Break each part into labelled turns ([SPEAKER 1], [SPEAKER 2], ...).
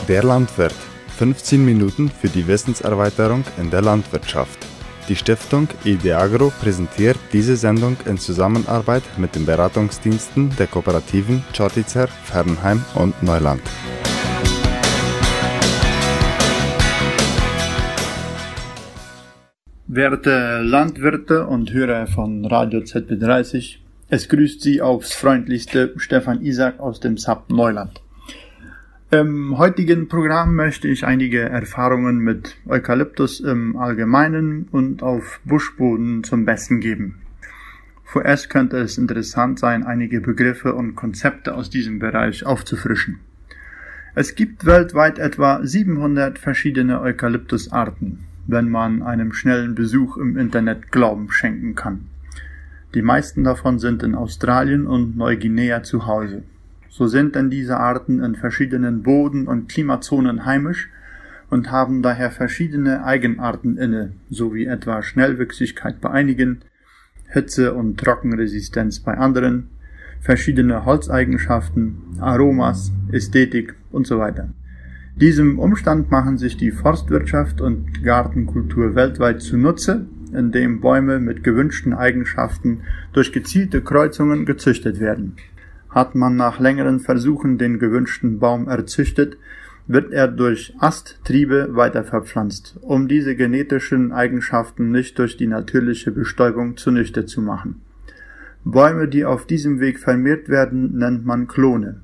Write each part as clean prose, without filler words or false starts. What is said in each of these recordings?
[SPEAKER 1] Der Landwirt. 15 Minuten für die Wissenserweiterung in der Landwirtschaft. Die Stiftung IDEAGRO präsentiert diese Sendung in Zusammenarbeit mit den Beratungsdiensten der Kooperativen Chortitzer, Fernheim und Neuland.
[SPEAKER 2] Werte Landwirte und Hörer von Radio ZB30, es grüßt Sie aufs Freundlichste Stefan Isaac aus dem SAP Neuland. Im heutigen Programm möchte ich einige Erfahrungen mit Eukalyptus im Allgemeinen und auf Buschboden zum Besten geben. Vorerst könnte es interessant sein, einige Begriffe und Konzepte aus diesem Bereich aufzufrischen. Es gibt weltweit etwa 700 verschiedene Eukalyptusarten, wenn man einem schnellen Besuch im Internet Glauben schenken kann. Die meisten davon sind in Australien und Neuguinea zu Hause. So sind denn diese Arten in verschiedenen Boden- und Klimazonen heimisch und haben daher verschiedene Eigenarten inne, sowie etwa Schnellwüchsigkeit bei einigen, Hitze- und Trockenresistenz bei anderen, verschiedene Holzeigenschaften, Aromas, Ästhetik und so weiter. Diesem Umstand machen sich die Forstwirtschaft und Gartenkultur weltweit zunutze, indem Bäume mit gewünschten Eigenschaften durch gezielte Kreuzungen gezüchtet werden. Hat man nach längeren Versuchen den gewünschten Baum erzüchtet, wird er durch Asttriebe weiterverpflanzt, um diese genetischen Eigenschaften nicht durch die natürliche Bestäubung zunichte zu machen. Bäume, die auf diesem Weg vermehrt werden, nennt man Klone.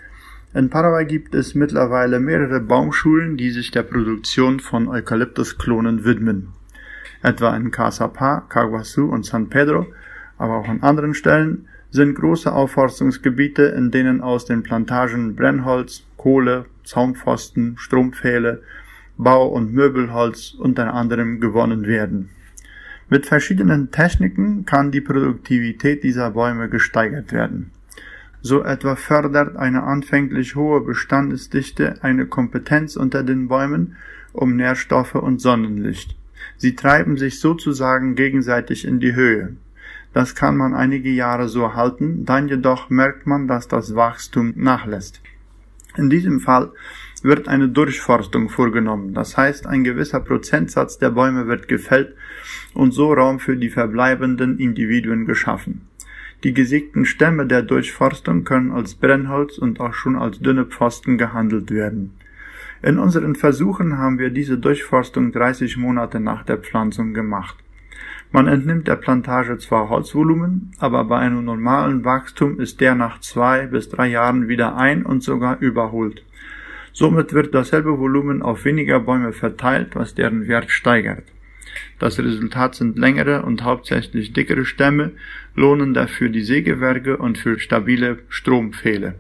[SPEAKER 2] In Paraguay gibt es mittlerweile mehrere Baumschulen, die sich der Produktion von Eukalyptusklonen widmen. Etwa in Caçapá, Caguaçu und San Pedro, aber auch an anderen Stellen, sind große Aufforstungsgebiete, in denen aus den Plantagen Brennholz, Kohle, Zaumpfosten, Strompfähle, Bau- und Möbelholz unter anderem gewonnen werden. Mit verschiedenen Techniken kann die Produktivität dieser Bäume gesteigert werden. So etwa fördert eine anfänglich hohe Bestandesdichte eine Kompetenz unter den Bäumen um Nährstoffe und Sonnenlicht. Sie treiben sich sozusagen gegenseitig in die Höhe. Das kann man einige Jahre so halten, dann jedoch merkt man, dass das Wachstum nachlässt. In diesem Fall wird eine Durchforstung vorgenommen, das heißt, ein gewisser Prozentsatz der Bäume wird gefällt und so Raum für die verbleibenden Individuen geschaffen. Die gesägten Stämme der Durchforstung können als Brennholz und auch schon als dünne Pfosten gehandelt werden. In unseren Versuchen haben wir diese Durchforstung 30 Monate nach der Pflanzung gemacht. Man entnimmt der Plantage zwar Holzvolumen, aber bei einem normalen Wachstum ist der nach 2 bis 3 Jahren wieder ein- und sogar überholt. Somit wird dasselbe Volumen auf weniger Bäume verteilt, was deren Wert steigert. Das Resultat sind längere und hauptsächlich dickere Stämme, lohnender für die Sägewerke und für stabile Strompfähle.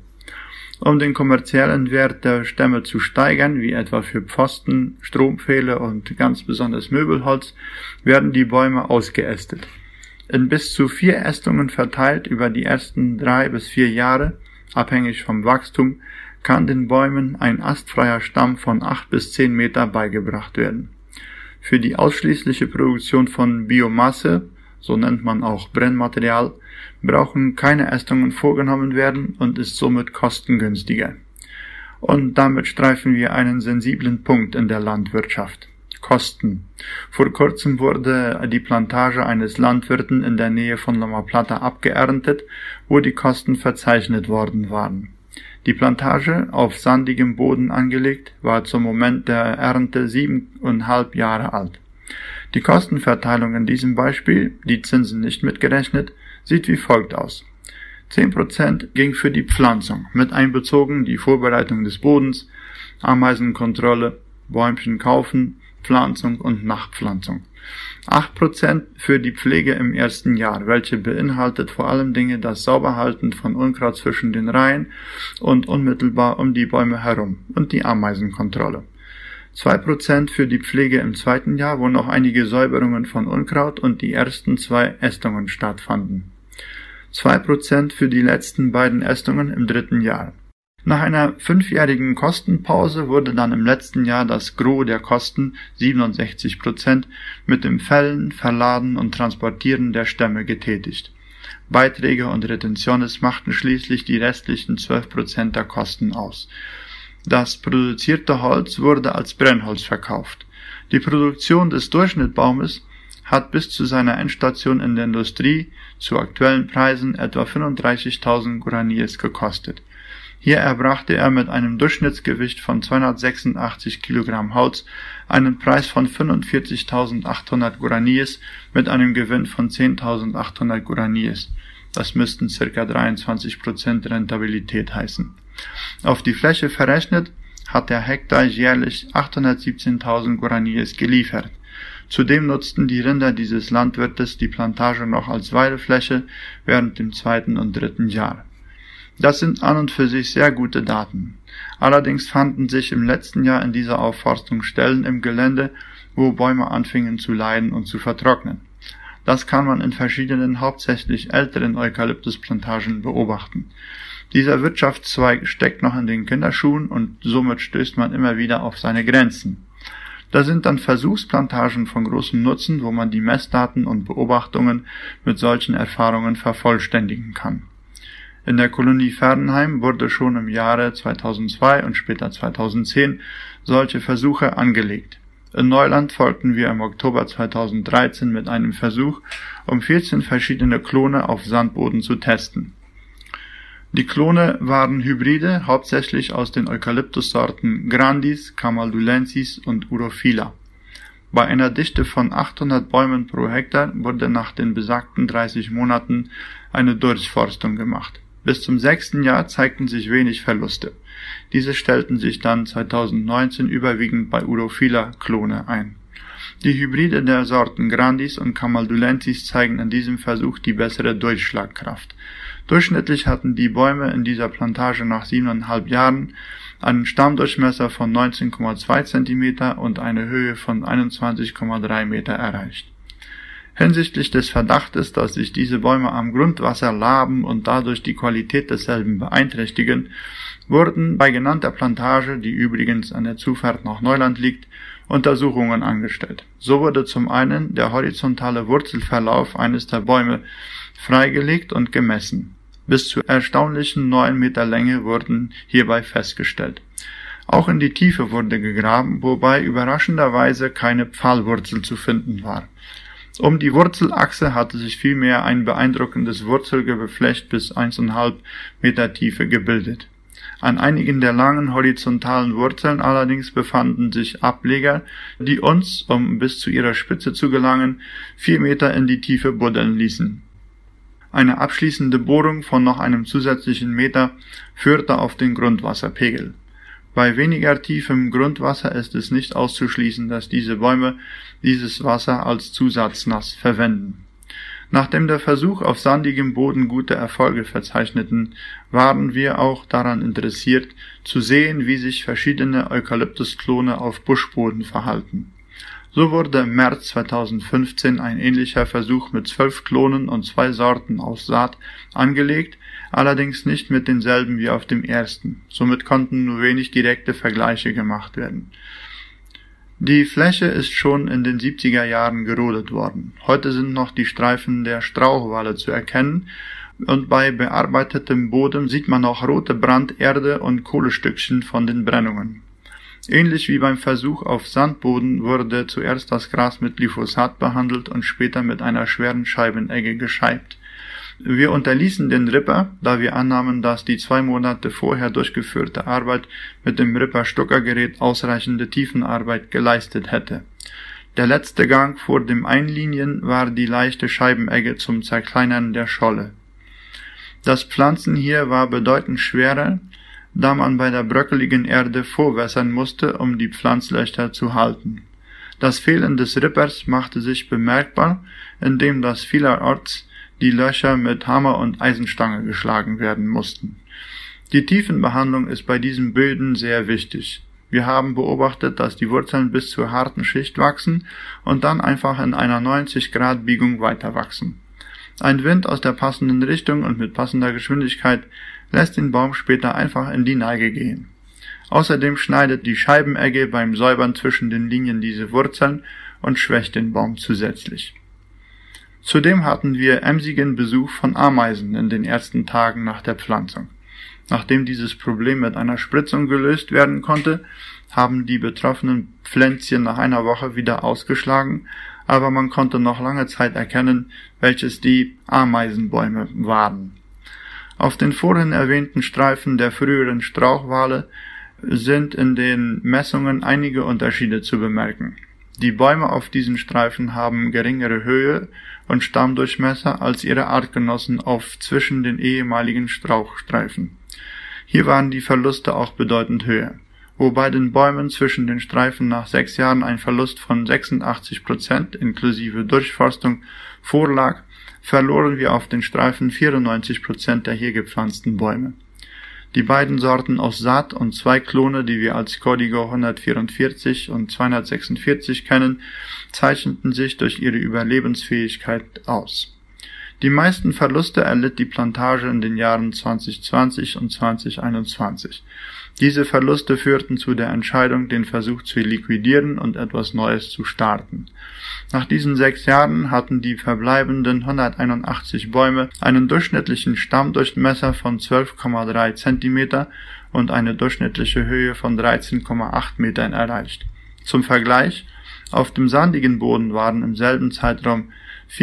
[SPEAKER 2] Um den kommerziellen Wert der Stämme zu steigern, wie etwa für Pfosten, Strompfähle und ganz besonders Möbelholz, werden die Bäume ausgeästet. In bis zu 4 Ästungen verteilt über die ersten 3 bis 4 Jahre, abhängig vom Wachstum, kann den Bäumen ein astfreier Stamm von 8 bis 10 Meter beigebracht werden. Für die ausschließliche Produktion von Biomasse, so nennt man auch Brennmaterial, brauchen keine Ästungen vorgenommen werden und ist somit kostengünstiger. Und damit streifen wir einen sensiblen Punkt in der Landwirtschaft. Kosten. Vor kurzem wurde die Plantage eines Landwirten in der Nähe von Loma Plata abgeerntet, wo die Kosten verzeichnet worden waren. Die Plantage, auf sandigem Boden angelegt, war zum Moment der Ernte 7,5 Jahre alt. Die Kostenverteilung in diesem Beispiel, die Zinsen nicht mitgerechnet, sieht wie folgt aus. 10% ging für die Pflanzung, mit einbezogen die Vorbereitung des Bodens, Ameisenkontrolle, Bäumchen kaufen, Pflanzung und Nachpflanzung. 8% für die Pflege im ersten Jahr, welche beinhaltet vor allem Dinge das Sauberhalten von Unkraut zwischen den Reihen und unmittelbar um die Bäume herum und die Ameisenkontrolle. 2% für die Pflege im zweiten Jahr, wo noch einige Säuberungen von Unkraut und die ersten 2 Ästungen stattfanden. 2% für die letzten 2 Ästungen im dritten Jahr. Nach einer 5-jährigen Kostenpause wurde dann im letzten Jahr das Gros der Kosten, 67%, mit dem Fällen, Verladen und Transportieren der Stämme getätigt. Beiträge und Retentiones machten schließlich die restlichen 12% der Kosten aus. Das produzierte Holz wurde als Brennholz verkauft. Die Produktion des Durchschnittbaumes hat bis zu seiner Endstation in der Industrie zu aktuellen Preisen etwa 35.000 Guaraníes gekostet. Hier erbrachte er mit einem Durchschnittsgewicht von 286 Kilogramm Holz einen Preis von 45.800 Guaraníes mit einem Gewinn von 10.800 Guaraníes. Das müssten ca. 23% Rentabilität heißen. Auf die Fläche verrechnet hat der Hektar jährlich 817.000 Guaraníes geliefert. Zudem nutzten die Rinder dieses Landwirtes die Plantage noch als Weidefläche während dem 2. und 3. Jahr. Das sind an und für sich sehr gute Daten. Allerdings fanden sich im letzten Jahr in dieser Aufforstung Stellen im Gelände, wo Bäume anfingen zu leiden und zu vertrocknen. Das kann man in verschiedenen, hauptsächlich älteren Eukalyptusplantagen beobachten. Dieser Wirtschaftszweig steckt noch in den Kinderschuhen und somit stößt man immer wieder auf seine Grenzen. Da sind dann Versuchsplantagen von großem Nutzen, wo man die Messdaten und Beobachtungen mit solchen Erfahrungen vervollständigen kann. In der Kolonie Verdenheim wurde schon im Jahre 2002 und später 2010 solche Versuche angelegt. In Neuland folgten wir im Oktober 2013 mit einem Versuch, um 14 verschiedene Klone auf Sandboden zu testen. Die Klone waren Hybride, hauptsächlich aus den Eukalyptussorten Grandis, Camaldulensis und Urophila. Bei einer Dichte von 800 Bäumen pro Hektar wurde nach den besagten 30 Monaten eine Durchforstung gemacht. Bis zum 6. Jahr zeigten sich wenig Verluste. Diese stellten sich dann 2019 überwiegend bei Urophila-Klone ein. Die Hybride der Sorten Grandis und Camaldulensis zeigen in diesem Versuch die bessere Durchschlagkraft. Durchschnittlich hatten die Bäume in dieser Plantage nach 7,5 Jahren einen Stammdurchmesser von 19,2 cm und eine Höhe von 21,3 Meter erreicht. Hinsichtlich des Verdachtes, dass sich diese Bäume am Grundwasser laben und dadurch die Qualität desselben beeinträchtigen, wurden bei genannter Plantage, die übrigens an der Zufahrt nach Neuland liegt, Untersuchungen angestellt. So wurde zum einen der horizontale Wurzelverlauf eines der Bäume freigelegt und gemessen. Bis zu erstaunlichen 9 Meter Länge wurden hierbei festgestellt. Auch in die Tiefe wurde gegraben, wobei überraschenderweise keine Pfahlwurzel zu finden war. Um die Wurzelachse hatte sich vielmehr ein beeindruckendes Wurzelgeflecht bis 1,5 Meter Tiefe gebildet. An einigen der langen horizontalen Wurzeln allerdings befanden sich Ableger, die uns, um bis zu ihrer Spitze zu gelangen, 4 Meter in die Tiefe buddeln ließen. Eine abschließende Bohrung von noch einem zusätzlichen Meter führte auf den Grundwasserpegel. Bei weniger tiefem Grundwasser ist es nicht auszuschließen, dass diese Bäume dieses Wasser als Zusatznass verwenden. Nachdem der Versuch auf sandigem Boden gute Erfolge verzeichneten, waren wir auch daran interessiert, zu sehen, wie sich verschiedene Eukalyptusklone auf Buschboden verhalten. So wurde im März 2015 ein ähnlicher Versuch mit 12 Klonen und 2 Sorten aus Saat angelegt, allerdings nicht mit denselben wie auf dem ersten. Somit konnten nur wenig direkte Vergleiche gemacht werden. Die Fläche ist schon in den 70er Jahren gerodet worden. Heute sind noch die Streifen der Strauchwalle zu erkennen und bei bearbeitetem Boden sieht man auch rote Branderde und Kohlestückchen von den Brennungen. Ähnlich wie beim Versuch auf Sandboden wurde zuerst das Gras mit Glyphosat behandelt und später mit einer schweren Scheibenegge gescheibt. Wir unterließen den Ripper, da wir annahmen, dass die 2 Monate vorher durchgeführte Arbeit mit dem Ripper-Stuckergerät ausreichende Tiefenarbeit geleistet hätte. Der letzte Gang vor dem Einlinien war die leichte Scheibenegge zum Zerkleinern der Scholle. Das Pflanzen hier war bedeutend schwerer, da man bei der bröckeligen Erde vorwässern musste, um die Pflanzlöcher zu halten. Das Fehlen des Rippers machte sich bemerkbar, indem das vielerorts die Löcher mit Hammer und Eisenstange geschlagen werden mussten. Die Tiefenbehandlung ist bei diesen Böden sehr wichtig. Wir haben beobachtet, dass die Wurzeln bis zur harten Schicht wachsen und dann einfach in einer 90-Grad-Biegung weiter wachsen. Ein Wind aus der passenden Richtung und mit passender Geschwindigkeit lässt den Baum später einfach in die Neige gehen. Außerdem schneidet die Scheibenegge beim Säubern zwischen den Linien diese Wurzeln und schwächt den Baum zusätzlich. Zudem hatten wir emsigen Besuch von Ameisen in den ersten Tagen nach der Pflanzung. Nachdem dieses Problem mit einer Spritzung gelöst werden konnte, haben die betroffenen Pflänzchen nach einer Woche wieder ausgeschlagen, aber man konnte noch lange Zeit erkennen, welches die Ameisenbäume waren. Auf den vorhin erwähnten Streifen der früheren Strauchwale sind in den Messungen einige Unterschiede zu bemerken. Die Bäume auf diesen Streifen haben geringere Höhe und Stammdurchmesser als ihre Artgenossen auf zwischen den ehemaligen Strauchstreifen. Hier waren die Verluste auch bedeutend höher. Wo bei den Bäumen zwischen den Streifen nach 6 Jahren ein Verlust von 86% inklusive Durchforstung vorlag, verloren wir auf den Streifen 94% der hier gepflanzten Bäume. Die beiden Sorten aus Saat und 2 Klone, die wir als Codigo 144 und 246 kennen, zeichneten sich durch ihre Überlebensfähigkeit aus. Die meisten Verluste erlitt die Plantage in den Jahren 2020 und 2021. Diese Verluste führten zu der Entscheidung, den Versuch zu liquidieren und etwas Neues zu starten. Nach diesen 6 Jahren hatten die verbleibenden 181 Bäume einen durchschnittlichen Stammdurchmesser von 12,3 cm und eine durchschnittliche Höhe von 13,8 Metern erreicht. Zum Vergleich, auf dem sandigen Boden waren im selben Zeitraum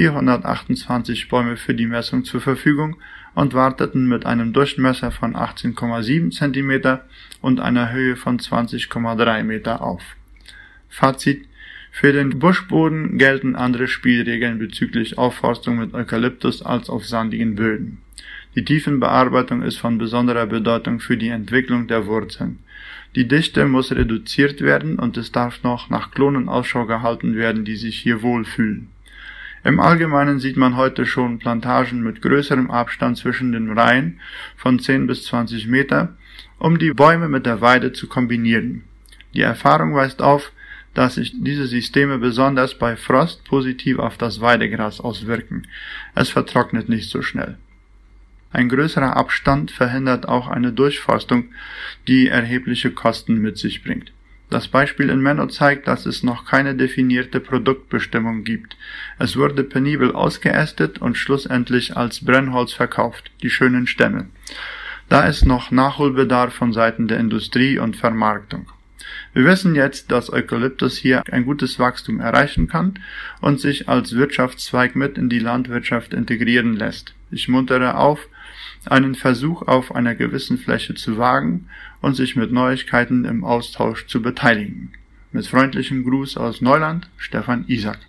[SPEAKER 2] 428 Bäume für die Messung zur Verfügung und warteten mit einem Durchmesser von 18,7 cm und einer Höhe von 20,3 Meter auf. Fazit: Für den Buschboden gelten andere Spielregeln bezüglich Aufforstung mit Eukalyptus als auf sandigen Böden. Die Tiefenbearbeitung ist von besonderer Bedeutung für die Entwicklung der Wurzeln. Die Dichte muss reduziert werden und es darf noch nach Klonen Ausschau gehalten werden, die sich hier wohlfühlen. Im Allgemeinen sieht man heute schon Plantagen mit größerem Abstand zwischen den Reihen von 10 bis 20 Meter, um die Bäume mit der Weide zu kombinieren. Die Erfahrung weist auf, dass sich diese Systeme besonders bei Frost positiv auf das Weidegras auswirken. Es vertrocknet nicht so schnell. Ein größerer Abstand verhindert auch eine Durchforstung, die erhebliche Kosten mit sich bringt. Das Beispiel in Menno zeigt, dass es noch keine definierte Produktbestimmung gibt. Es wurde penibel ausgeästet und schlussendlich als Brennholz verkauft, die schönen Stämme. Da ist noch Nachholbedarf von Seiten der Industrie und Vermarktung. Wir wissen jetzt, dass Eukalyptus hier ein gutes Wachstum erreichen kann und sich als Wirtschaftszweig mit in die Landwirtschaft integrieren lässt. Ich muntere auf, einen Versuch auf einer gewissen Fläche zu wagen und sich mit Neuigkeiten im Austausch zu beteiligen. Mit freundlichem Gruß aus Neuland, Stefan Isak.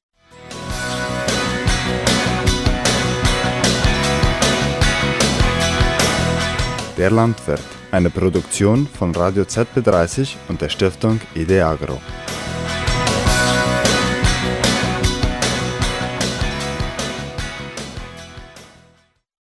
[SPEAKER 1] Der Landwirt, eine Produktion von Radio ZB30 und der Stiftung IDEAGRO.